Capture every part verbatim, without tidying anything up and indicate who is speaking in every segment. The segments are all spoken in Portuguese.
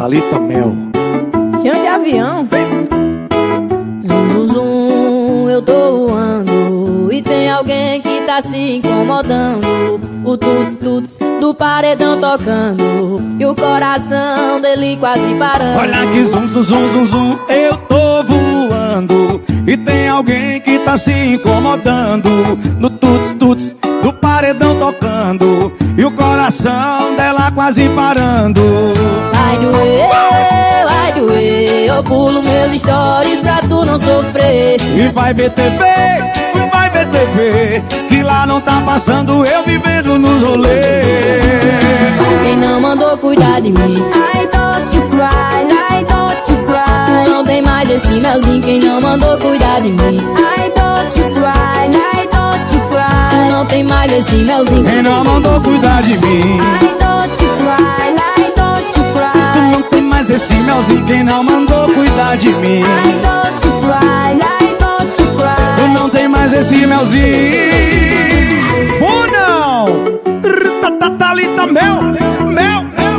Speaker 1: Thalita Mel.
Speaker 2: Chão de avião. Zum, zum, zum, eu tô voando e tem alguém que tá se incomodando. O tuts, tuts do paredão tocando e o coração dele quase parando.
Speaker 1: Olha que zum, zum, zum, zum, zum, eu tô voando e tem alguém que tá se incomodando. No tuts, tuts do paredão tocando e o coração dela quase parando.
Speaker 2: Vai doer, vai doer, eu pulo meus stories pra tu não sofrer.
Speaker 1: E vai ver T V, vai ver T V, que lá não tá passando eu vivendo nos rolês.
Speaker 2: Quem não mandou cuidar de mim? I don't you cry, I don't you cry. Não tem mais esse melzinho, quem não mandou cuidar de mim? I don't you cry, I don't you cry. Não tem mais esse melzinho,
Speaker 1: quem não mandou cuidar de mim?
Speaker 2: I don't you cry, I don't you cry.
Speaker 1: Tu não tem mais esse melzinho, quem não mandou cuidar de mim?
Speaker 2: I don't you cry, I don't you cry.
Speaker 1: Tu não tem mais esse melzinho. Ou não? Thalita Mel, Mel, Mel.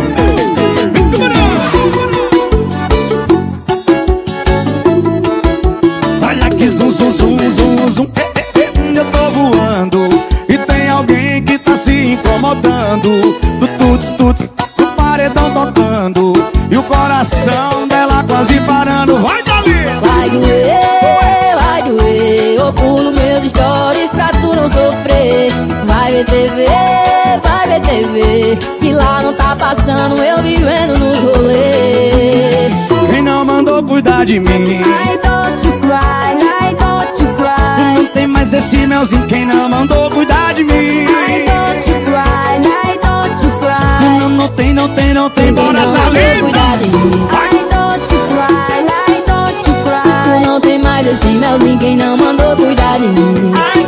Speaker 1: Olha que zum, zum, zum, zum, zum. É, é, é, eu tô voando e tem alguém que tá se incomodando. Do tuts, tuts, do paredão tocando e o coração dela quase parando. Vai, Thalita!
Speaker 2: Vai doer, vai doer, eu pulo meus stories pra tu não sofrer. Vai ver T V, vai ver T V, que lá não tá passando eu vivendo nos rolês.
Speaker 1: Quem não mandou cuidar de mim?
Speaker 2: I don't you cry, I don't you cry.
Speaker 1: Tu não tem mais esse melzinho, quem não mandou cuidar de mim?
Speaker 2: I don't you cry, I don't you cry.
Speaker 1: Tu não, não tem, não tem, não tem, bora Thalita!
Speaker 2: Cuidar de mim. I don't you cry, I don't you cry. Tu não tem mais esse melzinho, quem não mandou cuidar de mim?